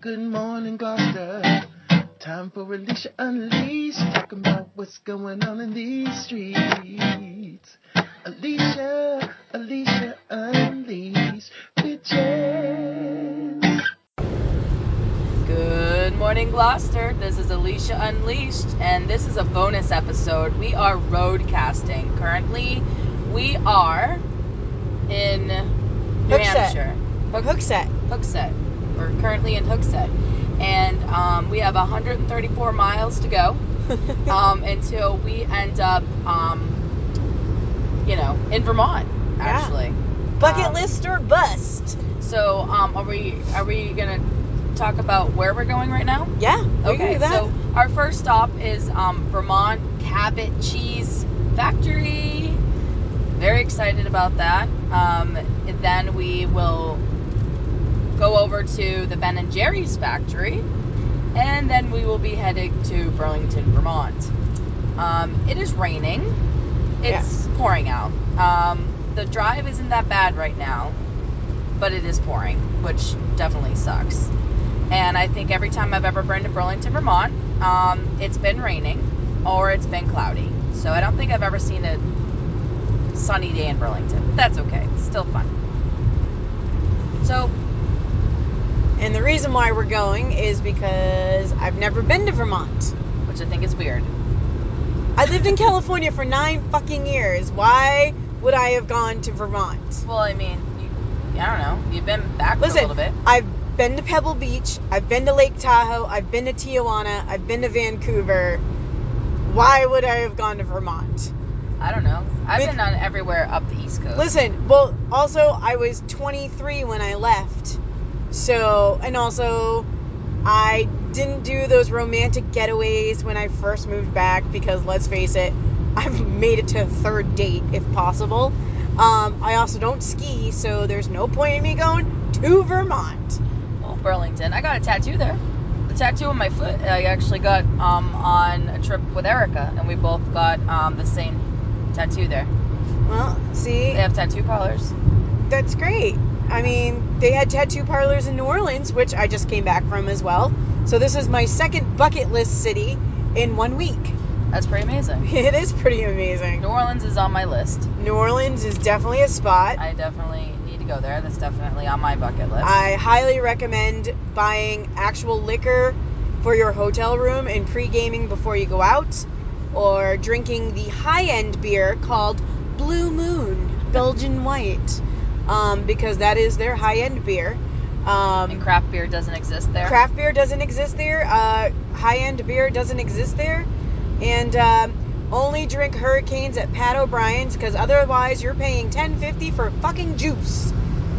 Good morning, Gloucester. Time for Alicia Unleashed. Talking about what's going on in these streets. Alicia Unleashed. Bitches. Good morning, Gloucester. This is Alicia Unleashed, and this is a bonus episode. We are roadcasting. Currently, we are in New Hampshire. Hooksett. We're currently in Hooksett. And we have 134 miles to go until we end up, in Vermont, actually. Yeah. Bucket list or bust. So, are we going to talk about where we're going right now? Yeah, we can do that. So our first stop is Vermont Cabot Cheese Factory. Very excited about that. Then we will go over to the Ben & Jerry's factory, and then we will be heading to Burlington, Vermont. It is raining. It's pouring out. The drive isn't that bad right now, but it is pouring, which definitely sucks. And I think every time I've ever been to Burlington, Vermont, it's been raining or it's been cloudy. So I don't think I've ever seen a sunny day in Burlington. But that's okay. It's still fun. And the reason why we're going is because I've never been to Vermont. Which I think is weird. I lived in California for 9 fucking years. Why would I have gone to Vermont? Well, I mean, I don't know. You've been back for a little bit. I've been to Pebble Beach. I've been to Lake Tahoe. I've been to Tijuana. I've been to Vancouver. Why would I have gone to Vermont? I don't know. I've been on everywhere up the East Coast. Listen, well, also, I was 23 when I left. So, and also, I didn't do those romantic getaways when I first moved back because, let's face it, I've made it to a third date if possible. I also don't ski, so there's no point in me going to Vermont. Well, Burlington. I got a tattoo there. The tattoo on my foot I actually got on a trip with Erica, and we both got the same tattoo there. Well, see? They have tattoo parlors. That's great. I mean, they had tattoo parlors in New Orleans, which I just came back from as well. So this is my second bucket list city in 1 week. That's pretty amazing. It is pretty amazing. New Orleans is on my list. New Orleans is definitely a spot. I definitely need to go there. That's definitely on my bucket list. I highly recommend buying actual liquor for your hotel room and pre-gaming before you go out, or drinking the high-end beer called Blue Moon Belgian White, because that is their high-end beer. And craft beer doesn't exist there? Craft beer doesn't exist there. High-end beer doesn't exist there. And only drink Hurricanes at Pat O'Brien's, because otherwise you're paying $10.50 for fucking juice.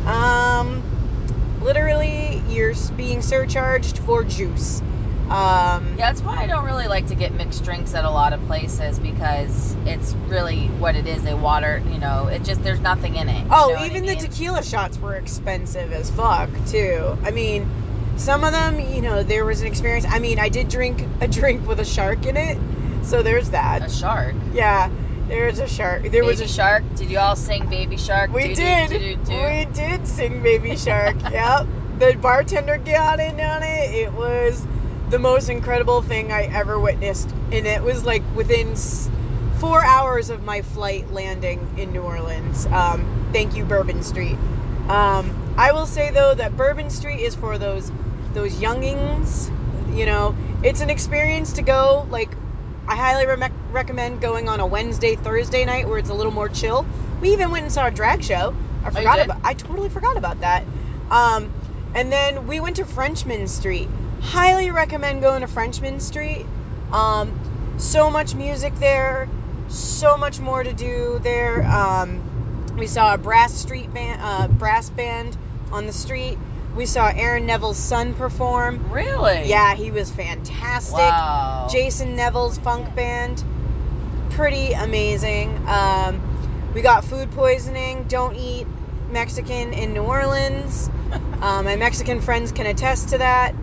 Literally, you're being surcharged for juice. Yeah, that's why I don't really like to get mixed drinks at a lot of places, because it's really what it is. They water, it just, there's nothing in it. Oh, even the tequila shots were expensive as fuck, too. I mean, some of them, there was an experience. I mean, I did drink a drink with a shark in it, so there's that. A shark? Yeah, there's a shark. There was a shark? Did you all sing Baby Shark? We did. We did sing Baby Shark, yep. The bartender got in on it. It was the most incredible thing I ever witnessed. And it was like within 4 hours of my flight landing in New Orleans. Thank you, Bourbon Street. I will say, though, that Bourbon Street is for those youngings. It's an experience to go. Like, I highly recommend going on a Wednesday, Thursday night where it's a little more chill. We even went and saw a drag show. I totally forgot about that. And then we went to Frenchman Street. Highly recommend going to Frenchman Street. So much music there. So much more to do there. We saw a brass band on the street. We saw Aaron Neville's son perform. Really? Yeah, he was fantastic. Wow. Jason Neville's funk band. Pretty amazing. We got food poisoning. Don't eat Mexican in New Orleans. My Mexican friends can attest to that.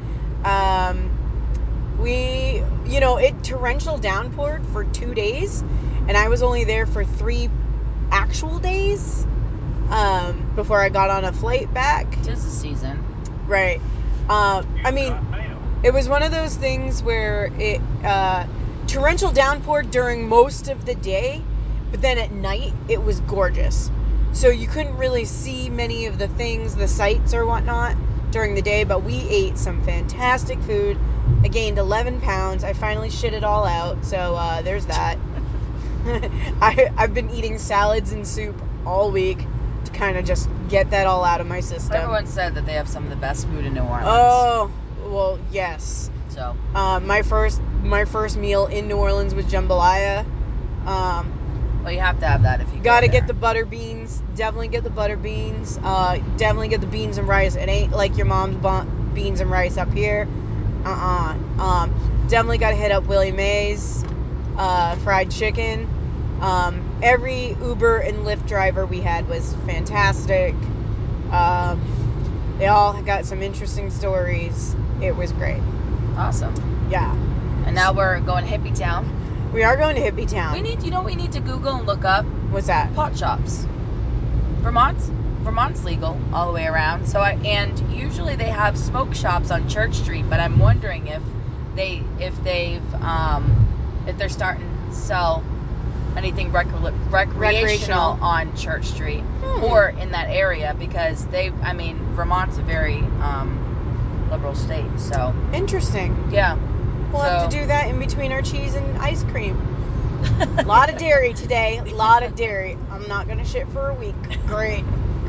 It torrential downpoured for 2 days, and I was only there for 3 actual days before I got on a flight back. 'Tis the season. Right. I mean, it was one of those things where it torrential downpour during most of the day, but then at night it was gorgeous. So you couldn't really see many of the things, the sights or whatnot during the day, but we ate some fantastic food. I gained 11 pounds. I finally shit it all out, so there's that. I've been eating salads and soup all week to kind of just get that all out of my system. Everyone said that they have some of the best food in New Orleans. Oh, well, yes. So my first meal in New Orleans was jambalaya. Well, you have to have that if you gotta go there. get the butter beans. Definitely get the butter beans. Definitely get the beans and rice. It ain't like your mom's beans and rice up here. Definitely gotta hit up Willie Mae's fried chicken. Every Uber and Lyft driver we had was fantastic. They all got some interesting stories. It was great. Awesome. Yeah. And now we're going to Hippie Town. We are going to Hippie Town. We need to Google and look up What's that? pot shops. Vermont's legal all the way around. And usually they have smoke shops on Church Street, but I'm wondering if they're starting to sell anything recreational on Church Street or in that area, because Vermont's a very liberal state. So interesting. Yeah. We'll have to do that in between our cheese and ice cream. A lot of dairy today. A lot of dairy. I'm not going to shit for a week. Great.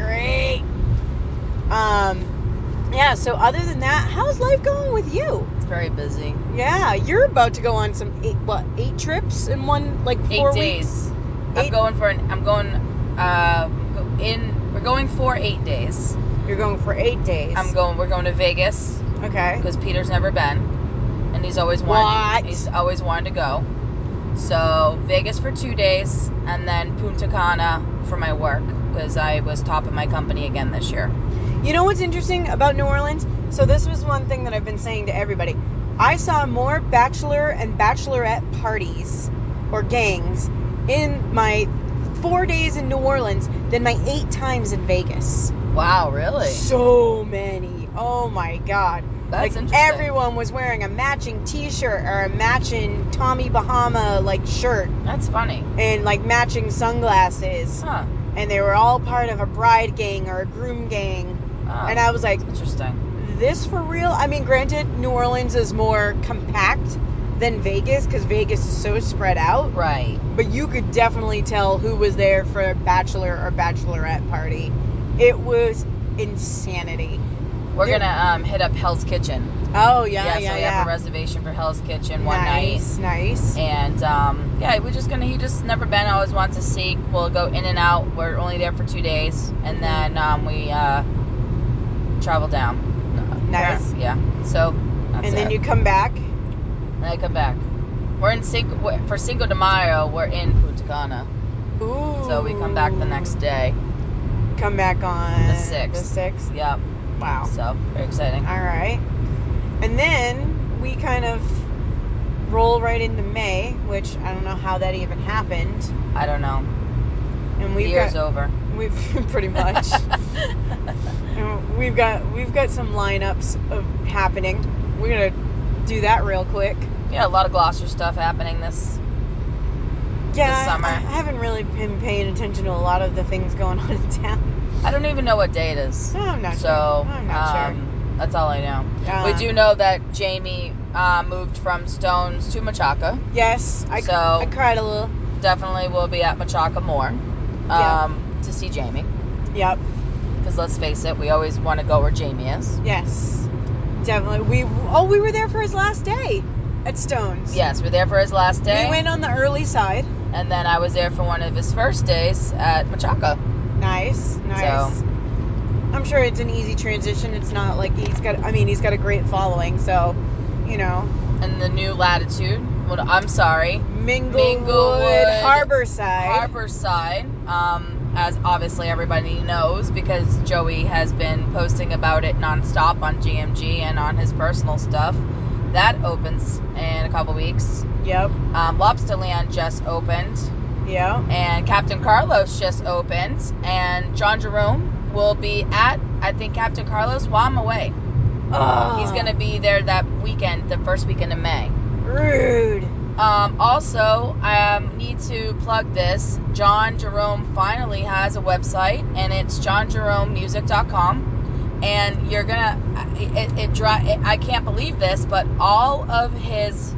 Yeah, so other than that, how's life going with you? It's very busy. Yeah, you're about to go on some 8 trips in one, 4 8 days. weeks? We're going for 8 days. You're going for 8 days. We're going to Vegas. Okay. Because Peter's never been. And he's always wanted to go. So Vegas for 2 days, and then Punta Cana for my work, because I was top of my company again this year. You know what's interesting about New Orleans? So this was one thing that I've been saying to everybody. I saw more bachelor and bachelorette parties or gangs in my 4 days in New Orleans than my 8 times in Vegas. Wow, really? So many. Oh my God. That's interesting. Everyone was wearing a matching t-shirt or a matching Tommy Bahama shirt. That's funny. And matching sunglasses. Huh. And they were all part of a bride gang or a groom gang. Oh, and I was like, interesting. This for real? I mean, granted, New Orleans is more compact than Vegas, because Vegas is so spread out. Right. But you could definitely tell who was there for a bachelor or bachelorette party. It was insanity. We're going to hit up Hell's Kitchen. Oh, yeah. So we have a reservation for Hell's Kitchen one night. Nice. And, he just never been, always wants to see. We'll go in and out. We're only there for 2 days. And then we travel down. Nice. Yeah. So, that's And then it. you come back. And I come back. We're in for Cinco de Mayo, we're in Punta Cana. Ooh. So we come back the next day. Come back on the 6th. The 6th? Yep. Wow. So, very exciting. All right. And then we kind of roll right into May, which I don't know how that even happened. I don't know. And the year's over. We've pretty much. And we've got some lineups of happening. We're gonna do that real quick. Yeah, a lot of Gloucester stuff happening this summer. I haven't really been paying attention to a lot of the things going on in town. I don't even know what day it is. No, I'm not sure. I'm not sure. That's all I know. We do know that Jamie moved from Stones to Machaca. Yes, I cried a little. Definitely will be at Machaca more to see Jamie. Yep. Because let's face it, we always want to go where Jamie is. Yes, definitely. We were there for his last day at Stones. Yes, we're there for his last day. We went on the early side. And then I was there for one of his first days at Machaca. Nice. So, I'm sure it's an easy transition. It's not like he's got a great following, so, And the new Latitude, Minglewood Harborside. As obviously everybody knows, because Joey has been posting about it nonstop on GMG and on his personal stuff. That opens in a couple weeks. Yep. Lobsterland just opened. Yeah. And Captain Carlos just opened. And John Jerome will be at, I think, Captain Carlos while I'm away. He's going to be there that weekend, the first weekend of May. Rude. Also, I need to plug this. John Jerome finally has a website, and it's johnjeromemusic.com. And you're gonna, I can't believe this, but all of his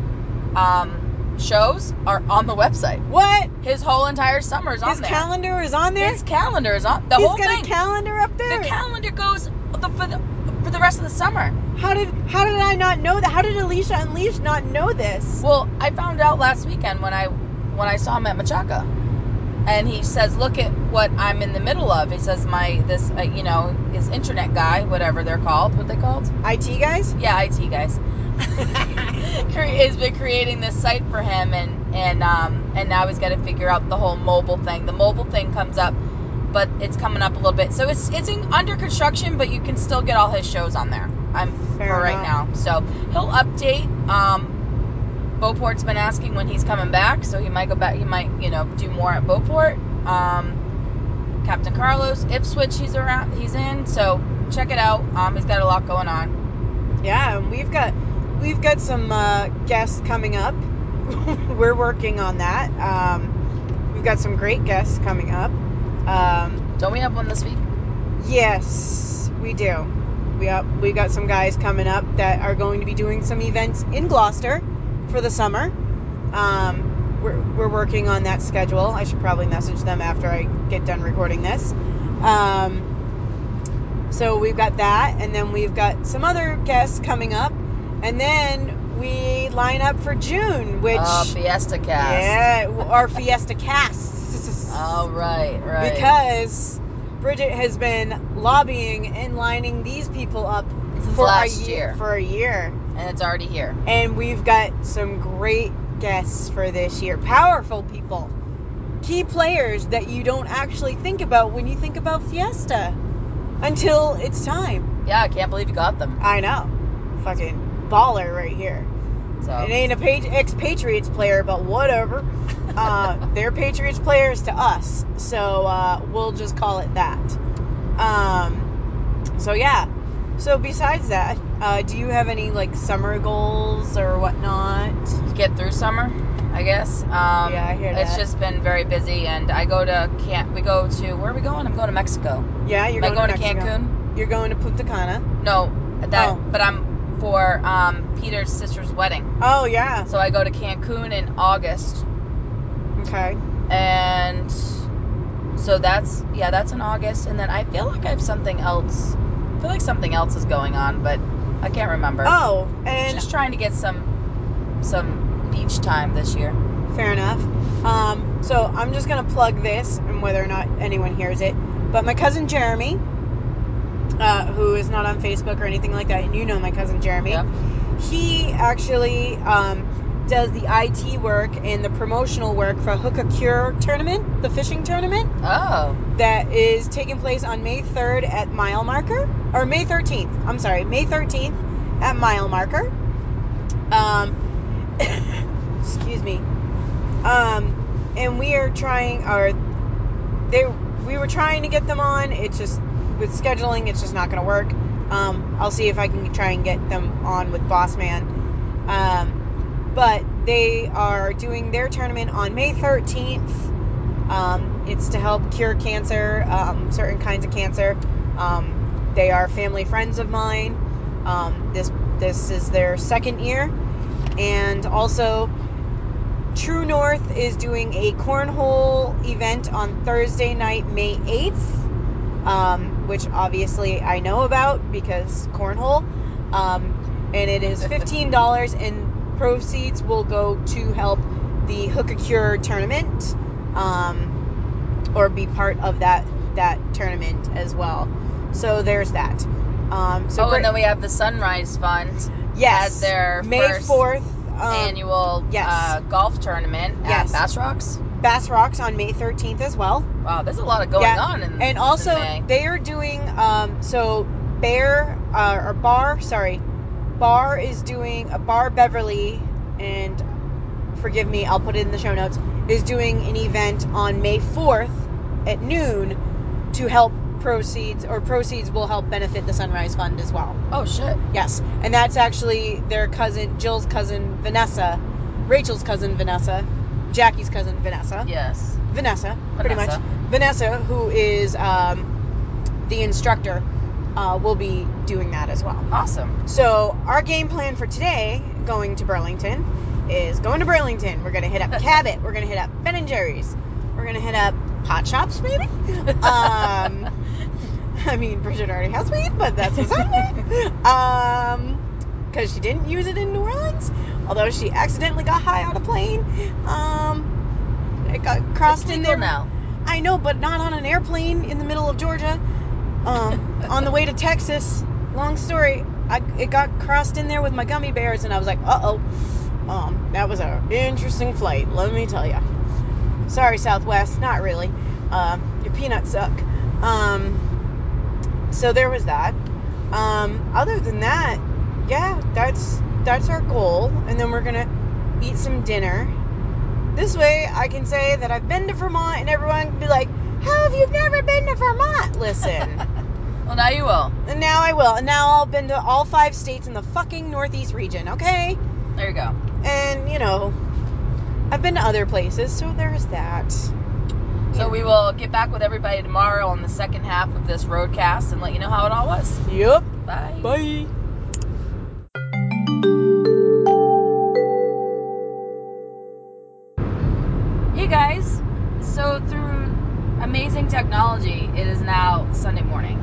shows are on the website. What? His whole entire summer is on His there. calendar is on there? His calendar is on the He's whole thing. got a calendar up there? The calendar goes for the rest of the summer. How did I not know that? How did Alicia Unleashed not know this? Well, I found out last weekend when I saw him at Machaca, and he says, "Look at what I'm in the middle of." He says, his internet guy, whatever they're called, what they called? IT guys? Yeah, IT guys. Has been creating this site for him, and now he's got to figure out the whole mobile thing. The mobile thing comes up, but it's coming up a little bit, so it's under construction, but you can still get all his shows on there. Right now, so he'll update. Beauport's been asking when he's coming back, so he might go back. He might do more at Beauport. Captain Carlos, Ipswich, he's in, so check it out. He's got a lot going on. Yeah, and we've got some guests coming up. We're working on that. We've got some great guests coming up. Don't we have one this week? Yes, we do. We got some guys coming up that are going to be doing some events in Gloucester for the summer. We're working on that schedule. I should probably message them after I get done recording this. So we've got that, and then we've got some other guests coming up, and then we line up for June, which Fiesta Cast. Yeah, our Fiesta Cast. Oh, right. Because Bridget has been lobbying and lining these people up for a year. And it's already here. And we've got some great guests for this year. Powerful people. Key players that you don't actually think about when you think about Fiesta. Until it's time. Yeah, I can't believe you got them. I know. Fucking baller right here. So. It ain't a ex-Patriots player, but whatever. They're Patriots players to us. So we'll just call it that. So yeah. So besides that, do you have any summer goals or whatnot? To get through summer, I guess. Yeah, I hear that. It's just been very busy, and I go to where are we going? I'm going to Mexico. Yeah, you're going to Mexico. Cancun? You're going to Punta Cana? No, but I'm for Peter's sister's wedding. Oh, yeah. So I go to Cancun in August. Okay. And so that's in August, and then I feel like I have something else. I feel like something else is going on, but I can't remember. Oh, and just trying to get some beach time this year. Fair enough. So I'm just gonna plug this, and whether or not anyone hears it, but my cousin Jeremy, who is not on Facebook or anything like that, and you know my cousin Jeremy, yep. He actually does the IT work and the promotional work for Hook a Cure tournament, the fishing tournament. Oh. That is taking place on May 3rd at Mile Marker. Or May 13th. I'm sorry, May 13th at Mile Marker. Excuse me. And we are trying, we were trying to get them on. It's just, with scheduling, it's just not going to work. I'll see if I can try and get them on with Boss Man. But they are doing their tournament on May 13th. It's to help cure cancer, certain kinds of cancer. They are family friends of mine. This is their second year. And also, True North is doing a cornhole event on Thursday night, May 8th. Which obviously I know about because cornhole. And it is $15, and proceeds will go to help the Hook a Cure tournament, or be part of that tournament as well. So there's that. And then we have the Sunrise Fund. Yes. At their May first 4th annual golf tournament at Bass Rocks. Bass Rocks on May 13th as well. Wow, there's a lot of going on in and also in May. They are doing Bar is doing a Bar Beverly, and forgive me, I'll put it in the show notes, is doing an event on May 4th at noon to help proceeds will help benefit the Sunrise Fund as well. Oh, shit. Yes. And that's actually their cousin, Jill's cousin, Vanessa, Rachel's cousin, Vanessa, Jackie's cousin, Vanessa. Yes. Vanessa, pretty much. Vanessa, who is the instructor, will be doing that as well. Awesome. So our game plan for today, going to Burlington, is going to Burlington. We're going to hit up Cabot. We're going to hit up Ben & Jerry's. We're going to hit up Pot Shops, maybe? I mean, Bridget already has weed, but that's beside me. Because she didn't use it in New Orleans, although she accidentally got high on a plane. It got crossed in there. Now. I know, but not on an airplane in the middle of Georgia. On the way to Texas. Long story. It got crossed in there with my gummy bears, and I was like, uh-oh. That was an interesting flight, let me tell you. Sorry, Southwest, not really. Your peanuts suck. So there was that. Other than that, yeah, that's our goal. And then we're gonna eat some dinner. This way, I can say that I've been to Vermont, and everyone can be like, "How have you never been to Vermont?" Listen. Well, now you will. And now I will. And now I've been to all 5 states in the fucking Northeast region. Okay. There you go. And I've been to other places, so there's that. So we will get back with everybody tomorrow on the second half of this roadcast and let you know how it all was. Yep. Bye. Bye. Hey guys. So through amazing technology, it is now Sunday morning.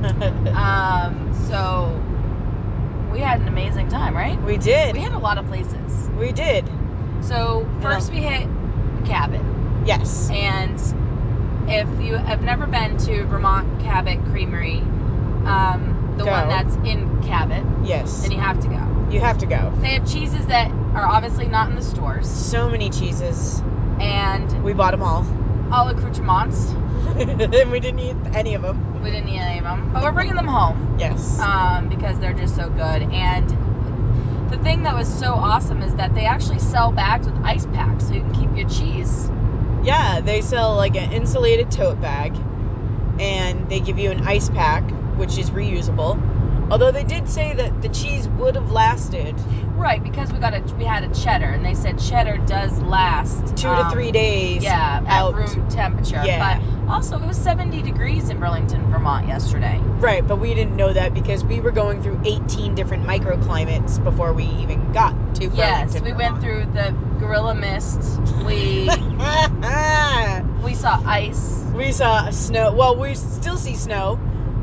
So we had an amazing time, right? We did. We hit a lot of places. We did. So first we hit Cabot. Yes. And if you have never been to Vermont Cabot Creamery, the Go. one that's in Cabot, Yes. then you have to go. You have to go. They have cheeses that are obviously not in the stores. So many cheeses. And We bought them all. all accoutrements. And we didn't eat any of them. We didn't eat any of them. But we're bringing them home. Yes. Because they're just so good. And the thing that was so awesome is that they actually sell bags with ice packs so you can keep your cheese. Yeah, they sell like an insulated tote bag, and they give you an ice pack, which is reusable. Although they did say that the cheese would have lasted Right, because we had a cheddar, and they said cheddar does last 2 to 3 days. Yeah, out. at room temperature. Yeah. But also, it was 70 degrees in Burlington, Vermont yesterday. Right, but we didn't know that because we were going through 18 different microclimates before we even got to Burlington. Yes, we went through the Gorilla Mist. We saw ice. We saw snow. Well, we still see snow.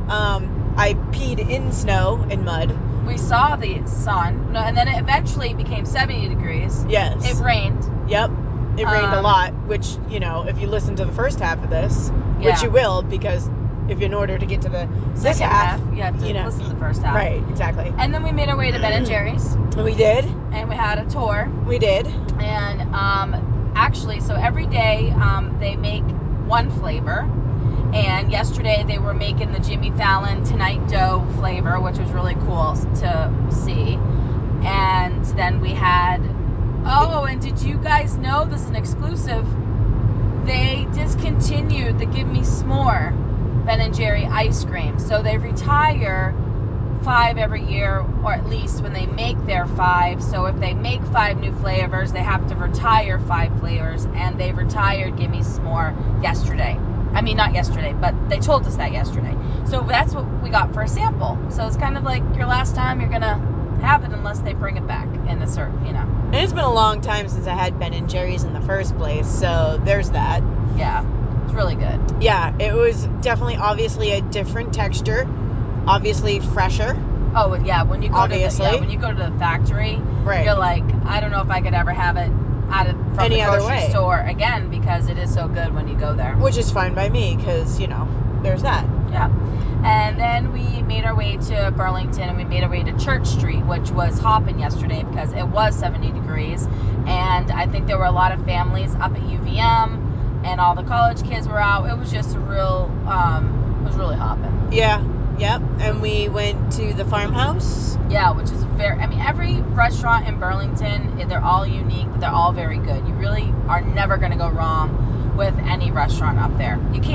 I peed in snow and mud. We saw the sun. No, and then it eventually became 70 degrees. Yes. It rained. Yep. It rained a lot, which, if you listen to the first half of this, which you will, because if in order to get to the Second half, you have to listen to the first half. Right, exactly. And then we made our way to Ben & Jerry's. We did. And we had a tour. We did. And actually, so every day they make one flavor. And yesterday they were making the Jimmy Fallon Tonight Dough flavor, which was really cool to see. And then we had, and did you guys know, this is an exclusive, they discontinued the Give Me S'more Ben & Jerry ice cream. So they retire 5 every year, or at least when they make their 5. So if they make 5 new flavors, they have to retire 5 flavors, and they retired Give Me S'more yesterday. I mean, not yesterday, but they told us that yesterday. So that's what we got for a sample. So it's kind of like your last time you're going to have it unless they bring it back in a certain, And it's been a long time since I had Ben & Jerry's in the first place, so there's that. Yeah, it's really good. Yeah, it was definitely obviously a different texture, obviously fresher. Oh, yeah, when you go Obviously. when you go to the factory, Right. You're like, I don't know if I could ever have it from Any the other grocery way. store again, because it is so good when you go there. Which is fine by me, because, there's that. Yeah. And then we made our way to Burlington, and we made our way to Church Street, which was hopping yesterday because it was 70 degrees. And I think there were a lot of families up at UVM, and all the college kids were out. It was just it was really hopping. Yeah. Yep. And we went to the farmhouse. Yeah, which is every restaurant in Burlington, they're all unique, but they're all very good. You really are never going to go wrong with any restaurant up there. You can't. You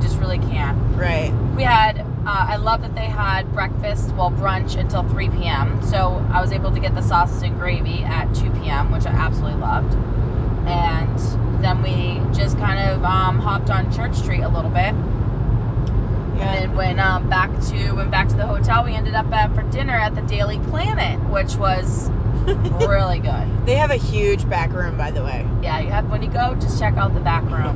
just really can't. Right. We had, I love that they had brunch until 3 p.m. So I was able to get the sausage and gravy at 2 p.m., which I absolutely loved. And then we just kind of hopped on Church Street a little bit. Yeah. And then went back to the hotel. We ended up for dinner at the Daily Planet, which was really good. They have a huge back room, by the way. Yeah, when you go, just check out the back room.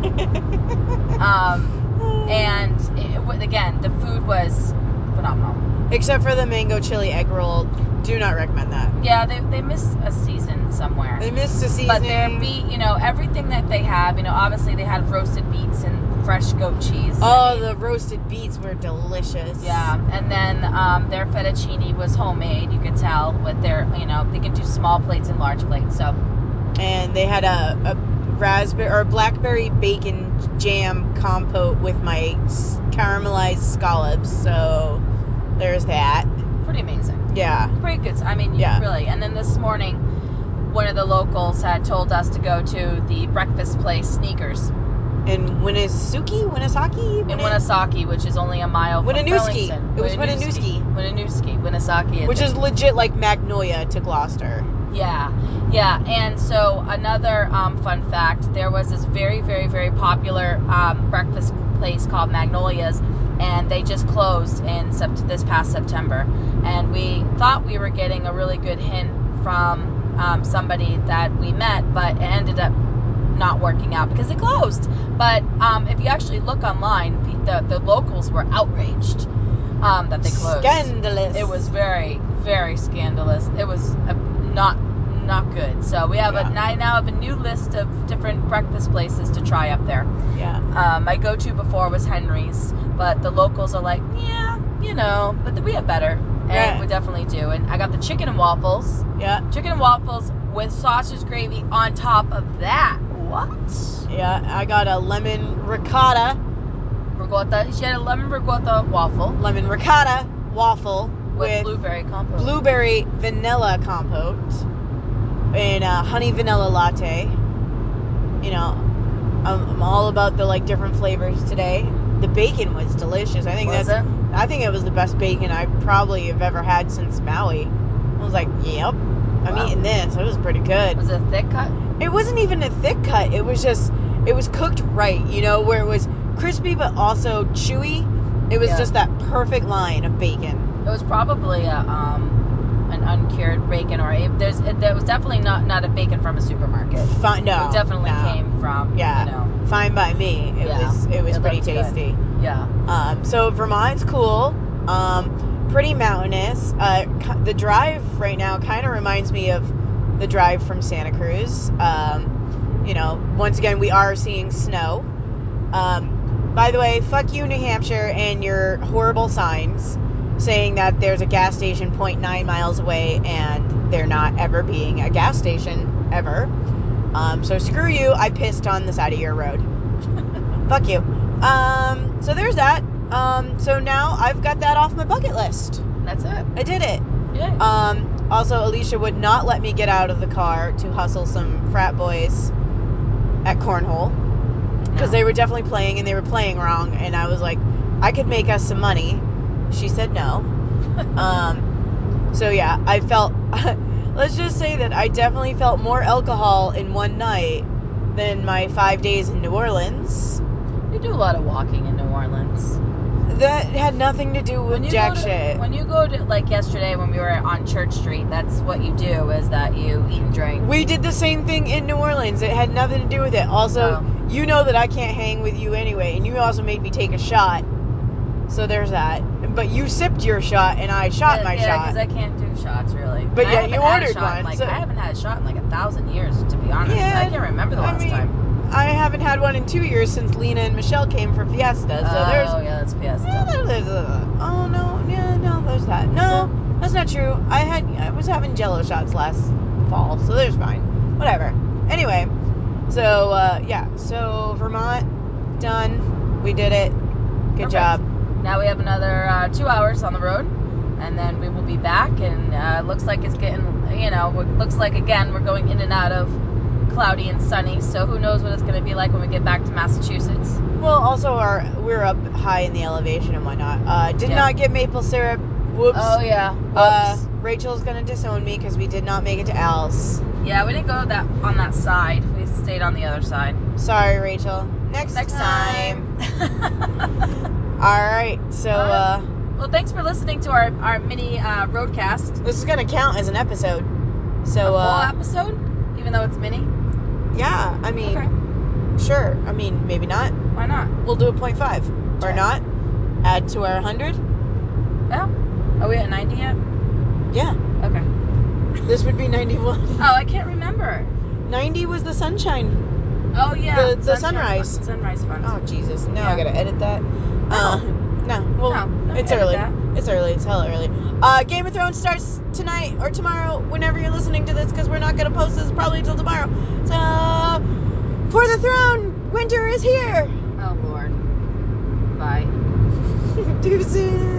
And again, the food was phenomenal. Except for the mango chili egg roll. Do not recommend that. Yeah, they missed a season somewhere. They missed a season. But their beet, everything that they have, obviously they had roasted beets and fresh goat cheese. Oh, the roasted beets were delicious. Yeah, and then their fettuccine was homemade. You could tell with their, they can do small plates and large plates. So. And they had a raspberry or blackberry bacon jam compote with my caramelized scallops. So there's that. Pretty amazing. Yeah. Pretty good. Really. And then this morning, one of the locals had told us to go to the breakfast place Sneakers. In Winooski, which is only a mile from Burlington. It was Winooski. Winooski. Which is legit like Magnolia to Gloucester. Yeah. And so another fun fact, there was this very, very, very popular breakfast place called Magnolia's, and they just closed in this past September. And we thought we were getting a really good hint from somebody that we met, but it ended up not working out because it closed. But if you actually look online, the locals were outraged that they closed. Scandalous. It was very, very scandalous. It was not good. So we have I now have a new list of different breakfast places to try up there. Yeah. My go-to before was Henry's, but the locals are like, but we have better. And we definitely do. And I got the chicken and waffles. Yeah. Chicken and waffles with sausage gravy on top of that. What? Yeah, I got a lemon ricotta. She had a lemon ricotta waffle. Lemon ricotta waffle with blueberry compote. Blueberry vanilla compote. And a honey vanilla latte. I'm all about the different flavors today. The bacon was delicious. I think it was the best bacon I probably have ever had since Maui. I was like, yep, I'm eating this. It was pretty good. Was it a thick cut? It wasn't even a thick cut. It was cooked right, where it was crispy but also chewy. It was just that perfect line of bacon. It was probably an uncured bacon, or there was definitely not a bacon from a supermarket. No, it definitely came from fine by me. It was pretty tasty. Good. Yeah. So Vermont's cool. Pretty mountainous. The drive right now kind of reminds me of the drive from Santa Cruz. Once again, we are seeing snow. By the way, fuck you, New Hampshire, and your horrible signs saying that there's a gas station 0.9 miles away and there not ever being a gas station ever. So screw you. I pissed on the side of your road. Fuck you. So there's that. So now I've got that off my bucket list. That's it. I did it. Yeah. Also, Alicia would not let me get out of the car to hustle some frat boys at cornhole. Because they were definitely playing, and they were playing wrong. And I was like, I could make us some money. She said no. So yeah, I felt, let's just say that I definitely felt more alcohol in one night than my 5 days in New Orleans. You do a lot of walking in New Orleans. That had nothing to do with jack shit. When you go to, yesterday when we were on Church Street, that's what you do, is that you eat and drink. We did the same thing in New Orleans. It had nothing to do with it. Also, you know that I can't hang with you anyway, and you also made me take a shot. So there's that. But you sipped your shot, and I shot my shot. Yeah, because I can't do shots, really. But yeah, you ordered one. I haven't had a shot in 1,000 years, to be honest. Yeah, I can't remember the last time. I haven't had one in 2 years since Lena and Michelle came for Fiesta. So that's Fiesta. There's that. No, that's not true. I was having Jello shots last fall, so there's fine. Whatever. Anyway, so so Vermont done. We did it. Good job. Now we have another 2 hours on the road, and then we will be back. And looks like it's getting, looks like again we're going in and out of cloudy and sunny. So who knows what it's going to be like when we get back to Massachusetts. Well, also we're up high in the elevation and whatnot. Did Yeah. not get maple syrup. Whoops. Oh yeah. Whoops. Rachel's gonna disown me because we did not make it to Al's. Yeah, we didn't go on that side. We stayed on the other side. Sorry, Rachel. Next time. All right. So. Well, thanks for listening to our mini roadcast. This is gonna count as an episode. So. A full episode, even though it's mini. Yeah. I mean. Okay. Sure. I mean, maybe not. Why not? We'll do a 0.5 or not. Add to our 100. Oh. Are we at 90 yet? Yeah. Okay. This would be 91. Oh, I can't remember. 90 was the sunshine. Oh yeah. The sunrise. Sunrise fund. Oh Jesus! Now Yeah. I gotta edit that. No. No. Well, No, it's edit early. that. It's early. It's hella early. Game of Thrones starts tonight or tomorrow, whenever you're listening to this, because we're not gonna post this probably until tomorrow. So, for the throne, winter is here. Oh Lord. Bye. Deuces.